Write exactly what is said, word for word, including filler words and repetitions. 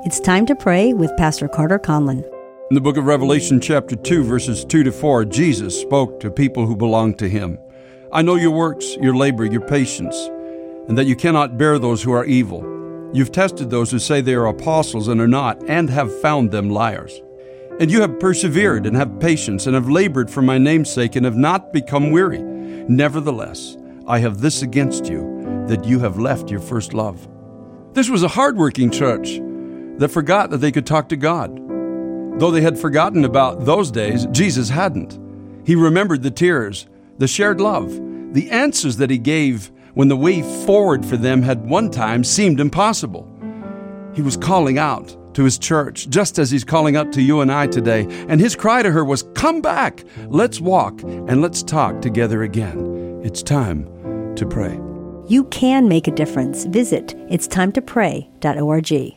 It's Time to Pray with Pastor Carter Conlon. In the book of Revelation, chapter two, verses two to four, Jesus spoke to people who belonged to him. I know your works, your labor, your patience, and that you cannot bear those who are evil. You've tested those who say they are apostles and are not, and have found them liars. And you have persevered and have patience and have labored for my name's sake and have not become weary. Nevertheless, I have this against you, that you have left your first love. This was a hardworking church that forgot that they could talk to God. Though they had forgotten about those days, Jesus hadn't. He remembered the tears, the shared love, the answers that he gave when the way forward for them had one time seemed impossible. He was calling out to his church, just as he's calling out to you and I today. And his cry to her was, come back, let's walk, and let's talk together again. It's time to pray. You can make a difference. Visit its time to pray dot org.